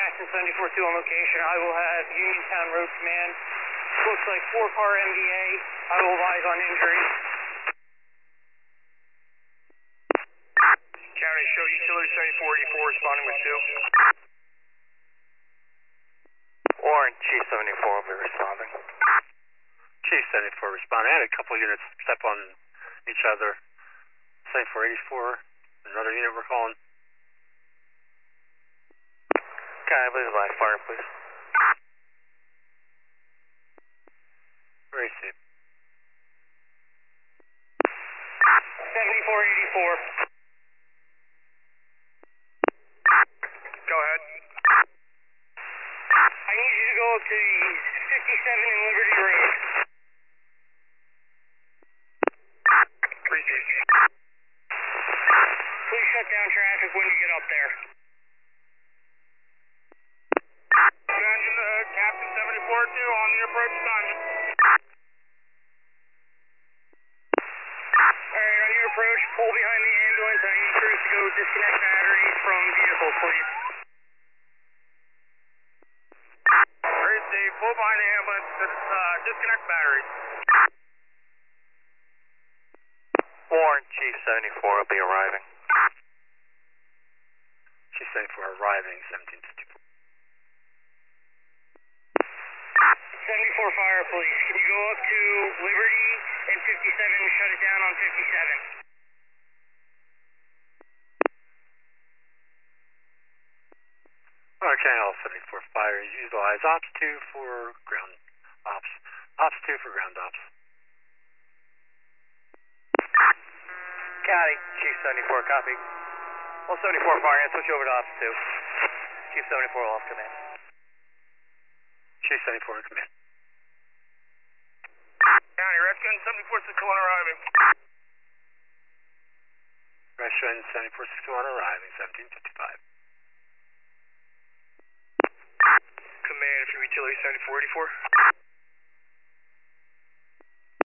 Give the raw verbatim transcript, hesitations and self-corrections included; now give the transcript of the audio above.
Jackson seventy-four two on location. I will have Uniontown Road Command. Looks like four car M V A. I will advise on injuries. County, show utility seventy-four eighty-four responding with two. Warren, Chief seventy-four will be responding. Chief seventy-four responding. I had a couple units step on each other. seventy-four eighty-four, another unit we're calling. County, please advise fire, please. Very safe. seventy-four eighty-four. Go ahead. I need you to go up to fifty-seven in Liberty Road. Received. Please shut down traffic when you get up there. Imagine uh, Captain seventy-four two on the approach assignment. Alright, on your approach, pull behind the ambulance. I need crews to go disconnect batteries from vehicles, please. Received. Pull behind the ambulance to uh, disconnect batteries. Warren, Chief seventy-four will be arriving. Chief seventy-four arriving, seventeen fifty-four. seventy-four Fire Police, can you go up to Liberty and fifty-seven and shut it down on fifty-seven? Okay, all seventy-four Fire, utilize Ops two for ground ops. Ops two for ground ops. County, Chief seventy-four, copy. Well, seventy-four Fire, and switch over to Ops two. Chief seventy-four off command. Chief seventy-four in command. County, Redskins seventy-four sixty-one arriving. Redskins seventy-four sixty-one arriving, seventeen fifty-five. Command from utility seventy-four eighty-four.